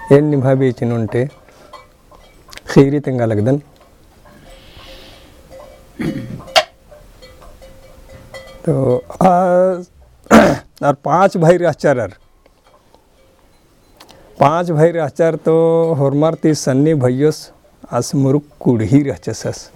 N निभा बेचिन उनटे खीरी तेंगा लगदन तो और 5 भाई रहचर 5 भाई रहचर तो होरमार ती सन्नी भैयोस आस मुरुक कुढ़ी रहचस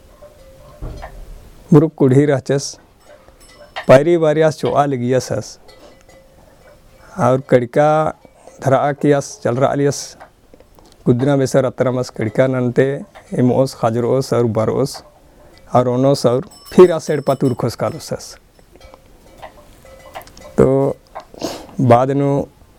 मुरुक कुढ़ी रहचस पैरी बारियास चोआ लगियस और कड़का धरा कियास चल रहा लियस कुदना बेसर अतरमस कड़का ननते एमोस खाजरोस और बरोस और ओनोस और फिर आसेड़ पातुर खोस कालोसस तो बाद नु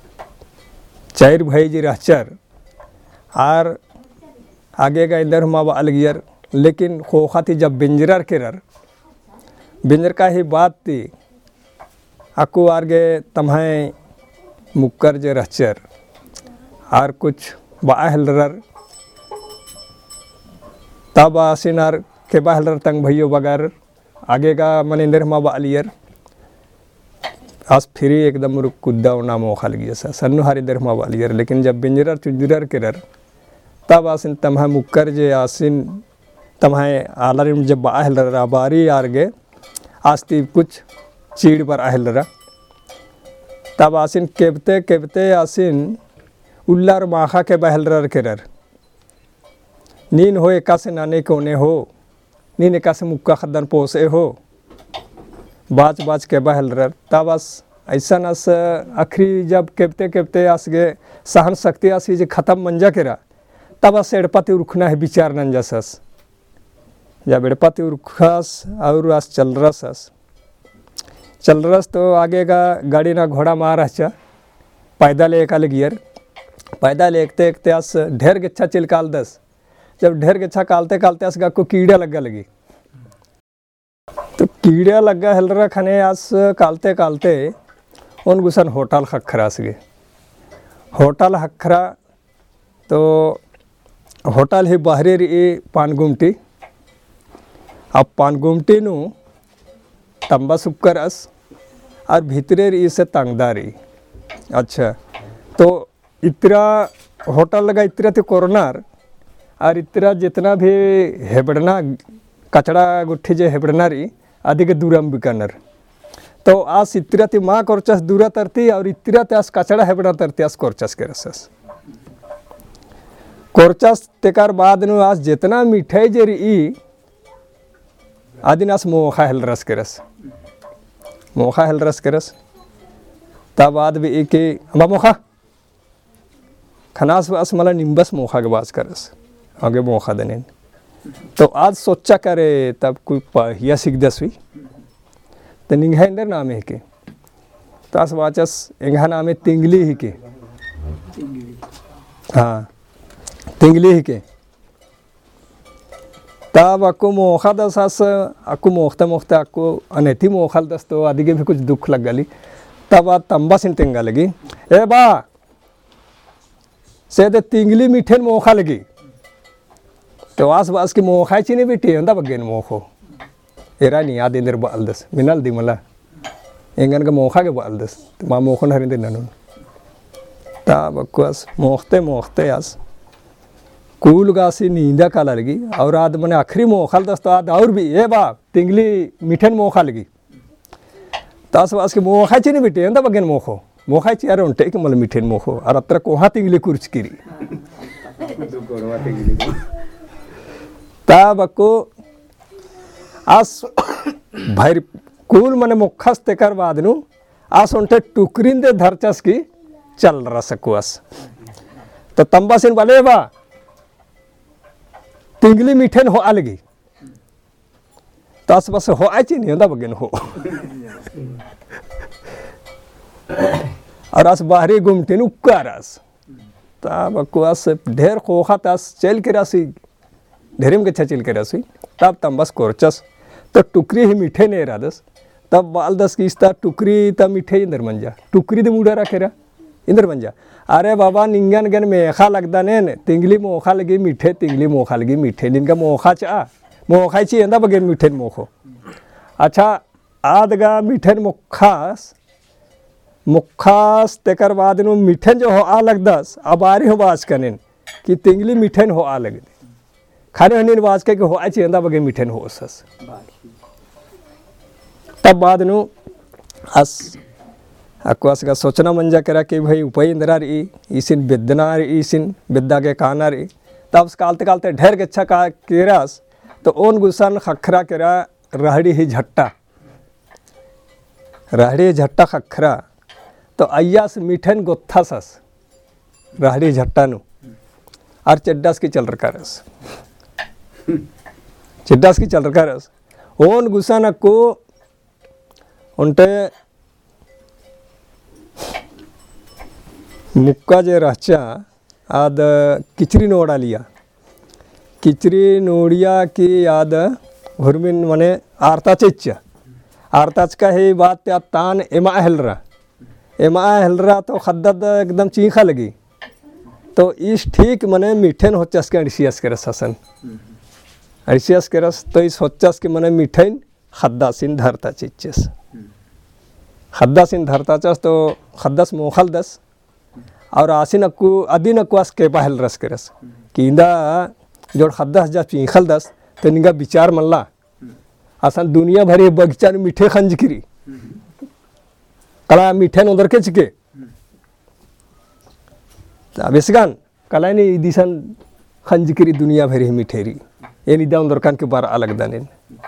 4 भाई जी रहचर और आगे का इधर मावा अलगियर लेकिन खोखा थी जब बिंजरर केरर बिंजर का ही बात थी आकू आगे तम्हें मुक्कर जे रहचर और कुछ बाहलर तब आसिनार के बाहलर तंग भैयो बगर आगे का मन इंदर मा बालियर आज फिर एकदम रुक कुद्दा ना मोखा लगी सा सन्नु हारी इंदर मा बालियर लेकिन जब बिंजरर चुंजरर केरर तब आसिन तम्हें मुक्कर जे आसिन तम्हें आलर जब बाहलर आबारी आरगे आस्ती कुछ चीड़ पर आहलरा तब आसिन केबते केबते आसिन उल्लार माखा के बहलर केरर नीन हो एका से नाने कोने हो नीन एका से मुक्का खदन पोसे हो बाच बाच के बहलर तब आस ऐसा नस आखिरी जब केबते केबते आस गे सहन शक्ति आसी जे खत्म मंजा केरा तब आस एड़पाती उरुखना है विचार नंजसस जब एड़पाती उरुखास और आस चल रस तो आगे का गाड़ी ना घोड़ा मार अच्छा पैदल एक गियर पैदल एकते आस ढेर गच्छा चिलकाल दस जब ढेर गच्छा कालते कालते आस को कीड़ा लगी तो कीड़ा लगा हलरा खाने आस कालते कालते उन गुसन होटल खखरा से होटल हखरा तो होटल ही बाहरी रही पान गुमटी अब पान गुमटी नु तंबा सुपकरस और भीतरे रही से तंगदारी अच्छा तो इतरा होटल लगा इतरा तो कोरोनार और इतरा जितना भी हेबड़ना कचड़ा गुट्ठी जे हेबड़ना रही अधिक दूरम बिकनर तो आस इतरा ती माँ कोरचस दूरा तरती और इतरा ते आस कचड़ा हेबड़ा तरती आस कोरचस के रसस कोरचस तेकार बाद नु आस जितना मिठाई जे रही आदिनास मोखा हेल रस के रस तब बाद भी एक अम्बा मोखा खनास वास मला निम्बस मोखा के बास करस आगे मोखा देने तो आज सोचा करे तब कोई पहिया सीख दस हुई तो निंघा इंदर नाम है के तो आस वाचस इंघा नाम है तिंगली ही के हाँ तिंगली ही के तब आपको मोखा दस आस आपको मोखते मोखते आपको अनेथी मोखल दस तो आदि भी कुछ दुख लग गली तब आज तंबा सिन तेंगा लगी ए बा से दे तिंगली मीठे मोखा लगी तो आस बास की मोखा चीनी बेटी है बगेन मोखो एरा नहीं याद इंदर बाल दस मिनल दी मला इंगन का मोखा के बाल दस माँ मोखन हरिंदे ननु तब आपको आस मोखते मोखते आस कूल गासी नींदा काला लगी और आद मैंने आखिरी मोखल दस तो आद और भी ये बा तिंगली मीठन मोखा लगी तास वास के मोखा चीनी बेटे अंदा बगेन मोखो मोखा ची यार उनटे के मल मीठन मोखो और अत्र कोहा तिंगली कुर्च किरी तब को आस भाई कूल मने मुखस तेकर बाद नु आस उनटे टुकरिन दे धरचस की चल रसकुआस तो तंबासिन वाले बा तिंगली मीठन हो अलगी तो आस पास हो आई नहीं होता बगेन हो और आस बाहरी घूमते न उक्कारस तब को आस ढेर खोखा तास चल के रासी ढेरिम के चल के रासी तब तंबस कोरचस तो टुकरी ही मीठे नहीं रादस तब बाल दस की इस्ता टुकरी तब मीठे इंदर मंजा टुकरी दे मुड़ा रखेरा इंदर मंजा अरे बाबा निंगन गन मेखा लगता ने तिंगली मोखा लगी मीठे तिंगली मोखा लगी मीठे निनका मोखा चा मोखा ची अंदा बगेन मीठे मोखो अच्छा आदगा मीठे मोखास मुखास तेकर बाद नु मिठन जो हो आ लगदस अब आरी हो बाज कनेन कि तिंगली मिठन हो आ लगे खाने हनीन बाज के हो आ चेंदा बगे मिठन हो सस तब बाद नु अस अक्वास का सोचना मंजा करा कि भाई उपई इंद्रा री इसिन बिद्दना री इसिन बिद्दा के काना री तब कालते कालते ढेर के अच्छा का केरास तो ओन गुसन खखरा केरा रहड़ी ही झट्टा रहड़ी झट्टा खखरा तो अय्यास मिठन गोत्था सस रहड़ी झट्टा नु और चड्डास की चल रखा रस चिड्डास की चल रखा रस ओन गुसन को उनटे मुक्का जे रहचा आद किचरी नोड़ा लिया किचरी नोड़िया की याद हुरमिन मने आरता चेच्चा आरताच का ही बात त्या तान एमा हेलरा तो खद्दद एकदम चीखा लगी तो इस ठीक मने मीठन होचस के अड़सियस के रसन अड़सियस के रस तो इस होचस के मने मीठन खद्दासिन धरता चिच्चस खद्दासिन धरता चस तो खद्दस मोखल दस और आसिन अक्कू अदीन अक्वास के पहल रस के रस कि इंदा जोड़ खद्दस जा चीखल दस तो निगा विचार मल्ला असन दुनिया भरी बगीचा मीठे खंज किरी कला मीठे उधर के चिके अब इसगान कला ने दिसन खंज किरी दुनिया भरी मीठेरी ये निदा उधर कान के बार अलग दाने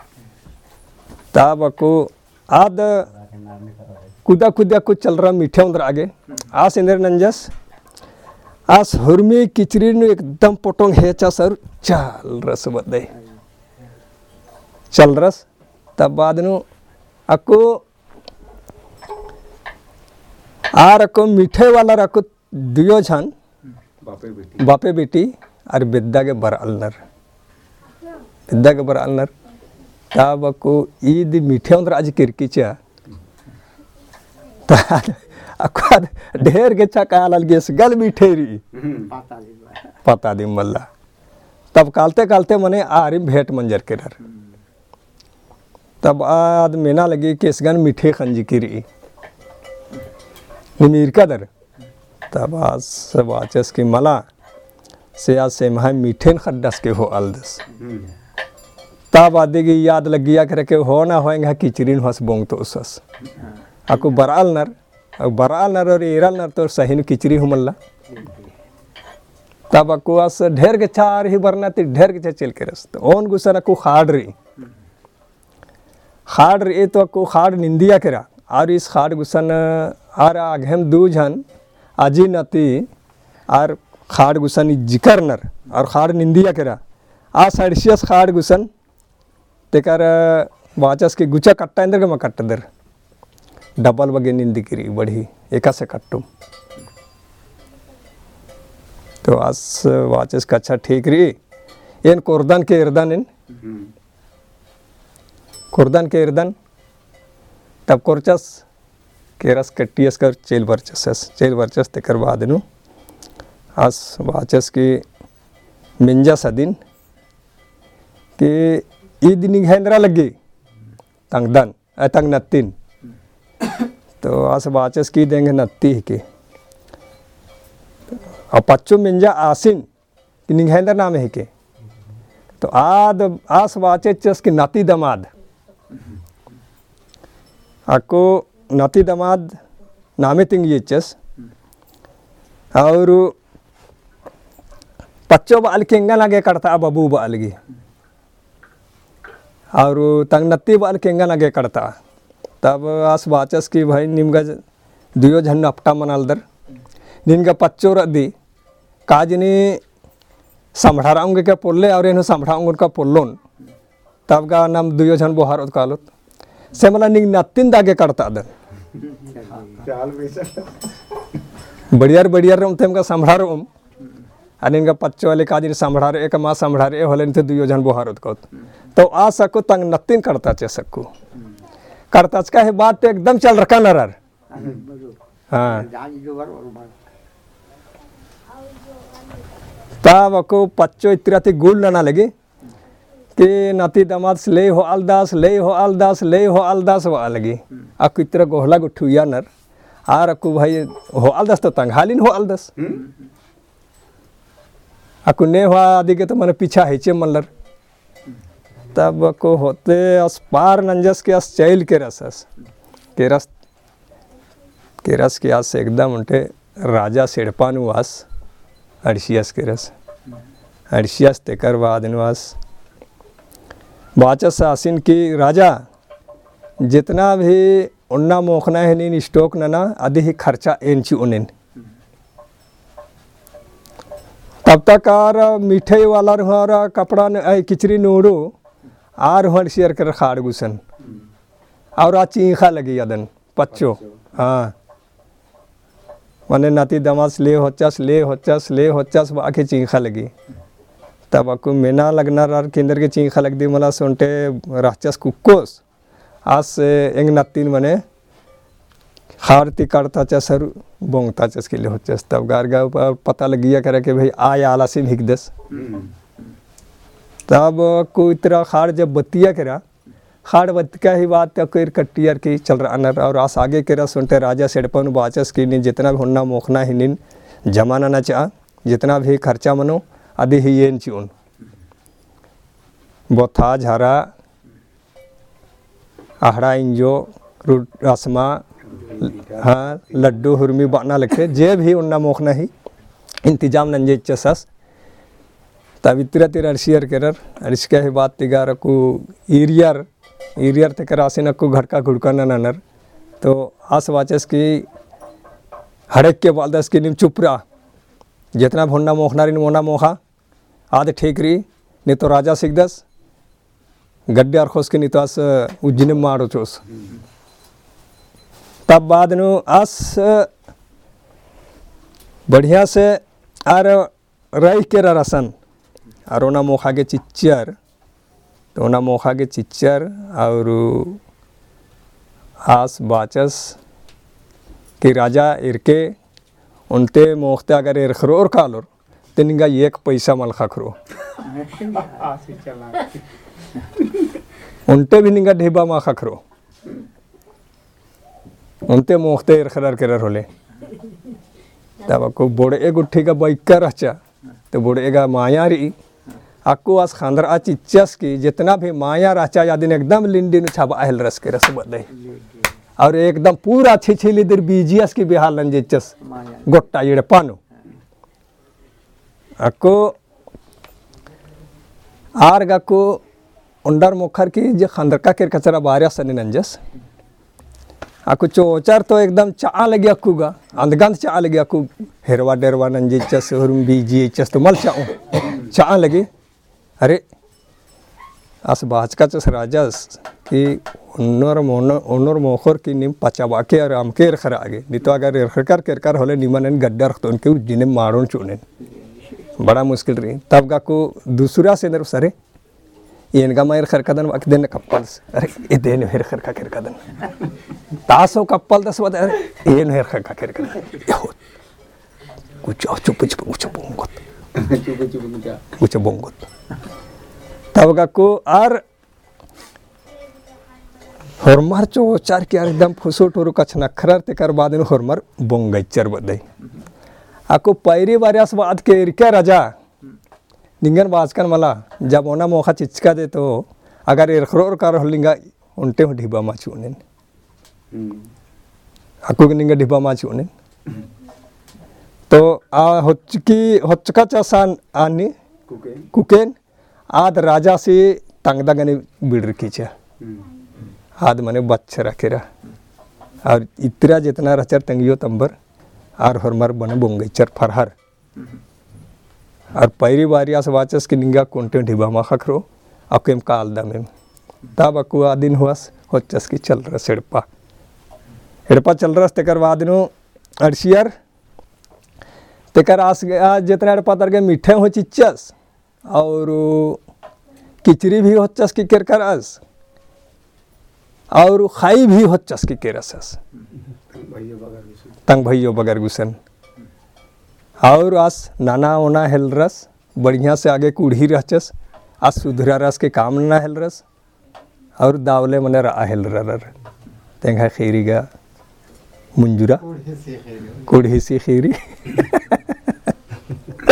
तब को आद कुदा कुदा कुछ चल रहा मीठे उधर आगे आस इंद्र नंजस आस हुरमी किचरी नु एकदम पोटोंग हेचा सर चल रस बदे चल रस तब बाद नु अको आर अको मीठे वाला रको दियो छन बापे बेटी और बिद्दा के बर अलनर तब अको ईद मीठे उधर आज किरकिचा अको ढेर के छका अलगेस गल मीठेरी पता दी मल्ला तब कालते कालते मने आरी भेंट मंजर के डर तब आद मेना लगी कि इसगन मीठे खंजी किरी निमीर का दर तब आज सब आचस की मला से आज से महा मीठे खड्डस के हो अलदस तब आदि की याद लगी या करे के हो ना होएंगे किचरीन हस बोंग तो उसस आको बराल नर और एराल नर तो सही न किचरी हुमल्ला तब आको आस ढेर के चार ही बरना ती ढेर के चल के रस तो ओन गुसन आको खाड़ रही तो आको खाड़ निंदिया करा और इस खाड़ गुसन आर आघेम दू जन आजी नती और खाड़ गुसन जिकर नर और खाड़ निंदिया करा आ सड़सियस खाड़ गुसन तेकर वाचस के गुचा कट्टा इंदर के मैं कट्ट दर डबल बगे निंदी करी बढ़ी एका से कट्टुम तो आज वाचस का अच्छा ठीक रही इन कोरदान के इर्दन तब कोरचस केरस कट्टियस कर चेल वर्चस तेकर बाद नु आज वाचस की मिंजा सदिन कि ईद निघेंद्रा लगी तंग नत्तीन तो आज वाचस की देंगे नत्ती के और पच्चो मिंजा आसिन कि निघेंद्र नाम है के तो आद आस वाचस की नाती दमाद आको नाती दमाद नामे तिंग ये चस और पच्चो बाल केंगा लगे करता बबू बाल गी और तंग नत्ती बाल केंगा लगे करता तब आस वाचस की भाई निम्गा दुयो झन अपटा मनाल दर निनगा पच्चो रद्दी काजनी संभड़ाऊंगे क्या पोल्ले और इन्हों संभड़ाऊंगे उनका पोल्लोन तब का नाम दुयो झन बोहार कालोत से मला निंग नत्तीन दागे करता दर बढ़िया रम तेम का संभड़ार और इनका पच्चो वाले काजनी संभड़ार एक माँ संभड़ार ए होले इनते दुयो झन बोहार तो आ सको तंग नत्तीन करता चे सकू करता का है बात एकदम चल रखा नरर हाँ तब को पच्चो इतराती गुल ना लगे कि नाती दमाद ले हो अलदास वा लगी आको इतरा गोहला गुठुया नर आर अक्कू भाई हो अलदस तो तंगहालिन हो अलदस अक्कू ने हुआ आदि के तो मैंने पीछा हेचे मल्लर तब को होते अस पार नंजस के अस चैल के रसस के रस के आस एकदम उनटे राजा सेड़पानुवास अड़सियस के रस अड़सियस तेकर बाद निवास बाचस आसिन की राजा जितना भी उन्ना मोखना है नीन स्टोक ना आदि ही खर्चा एंची उन्हें तब तक आर मिठाई वाला रुहारा कपड़ा किचरी नोड़ो आर हुआ शेयर कर खाड़ गुसन और आ चीखा लगी अदन पच्चो हाँ मने नाती दमास ले होचस बाकी चीखा लगी तब अकु मेना लगना रार केंद्र के चीखा लग दी मला सुनते राचस कुक्कोस आज से एंग नातीन मने खारती करता चसर बोंगता चस के लिए होचस तब गारगा पता लगिया करे कि भाई आया आला से भिग दस तब कोई तरह खाड़ जब बतिया करा खाड़ बतिया ही बात तक कोई कट्टियर की चल रहा नर और आस आगे के रस सुनते राजा सेड़पन बाचस की नहीं जितना भी होना मोखना ही निन जमाना न चाह जितना भी खर्चा मनो आदि ही ये चुन बोथा झारा आहड़ा इंजो रसमा हाँ लड्डू हुरमी बाना लगते जे भी उन्ना मोखना ही इंतजाम नंजे चसस तब इतरा तेरा शेयर करर अरिश के ही बात तिगार को ईरियर ते करासे न को घड़का घुड़का ननर तो आस वाचस की हड़क के बालदस की निम चुपरा जितना भोन्ना मोखना रिन मोना मोखा आधे ठीक रही नहीं तो राजा सिकदस गड्ढे और खोस के नहीं तो आस उज्जैन मारो चोस तब बाद नु आस बढ़िया से आर रही के रसन और ओना मोखा के चिच्चर तो ओना मोखा के चिच्चर और आस बाचस कि राजा इरके उनते मोखते अगर इरखरो और कालोर तिनगा एक पैसा मल खखरो उनते भी निंगा ढेबा मा खखरो उनते मोखते इरखरर करर होले तब को बोड़े गुट्ठी का बैका रचा तो बोड़े का माया रही आपको आज खानदर आज इच्छस की जितना भी माया राचा यादिन एकदम लिंडी छाबा अहल रस के रस बदे और एकदम पूरा छिछिली दर बीजियस की बिहार लंजिचस गोट्टा ये पानो आपको आर गा को उंडर मुखर की जो खानदर का केर कचरा बारिया सनी नंजस आपको चोचर तो एकदम चा लगी अक्कूगा अंधगंध चा लगी अक्कू हेरवा डेरवा नंजिचस हुरुम बीजियस तो मल चा लगी अरे अस बाचका चस राजस कि उन्नर मोखर की निम पचावा के और आम के रखर आगे नहीं तो अगर रखकर कर होले निमन गड्ढा रखते उनके जिन्हें मारोन चुने बड़ा मुश्किल रही तब गा को दूसरा से नर सरे इनका मायर खरकदन बाकी दिन कप्पल अरे ये देन हेर खरका खरकदन तासो कप्पल दस बता अरे ये हेर खरका खरकदन कुछ चुप चुप कुछ बोंगत कुछ बोंगत तब गा को आर हरमर चो चार के एकदम फुसो टोरु कछ नखरर ते कर बाद हरमर बोंगचर बदई आको पैरी बारियास बाद के इरके राजा निंगन बाजकन मला जब ओना मोखा चिचका दे तो अगर इरखरोर कर हलिंगा उनटे ढिबा मा चुनेन आको निंगा ढिबा मा चुनेन तो आ होचका चसान आनी कुकेन आद राजा से तंगदगने बिड़ खींचा आद मने बच्चा रखेरा और इतरा जितना रचर तंगियो तंबर और हरमर बने बोंगचर फरहर और पैरी बारिया से वाचस की निंगा कोंटे ढिबा मा खखरो अकेम काल दमे तब अकु आदिन हुआस होचस की चल रहा हेड़पा चल रहा तेकर वादिनो अड़सियर तेकर आस जितना हेड़पा तर गए मीठे हो चिच्चस और किचरी भी होचस की केरकर अस और खाई भी होचस की केरसस तंग भैयो बगर गुसन और आस नाना ओना हेल रस बढ़िया से आगे कूढ़ी रहचस आज सुधरा रस के काम ना हेल रस और दावले मने रा हेल रर तेंगा खीरी गा मुंजुरा कुड़ी सी खीरी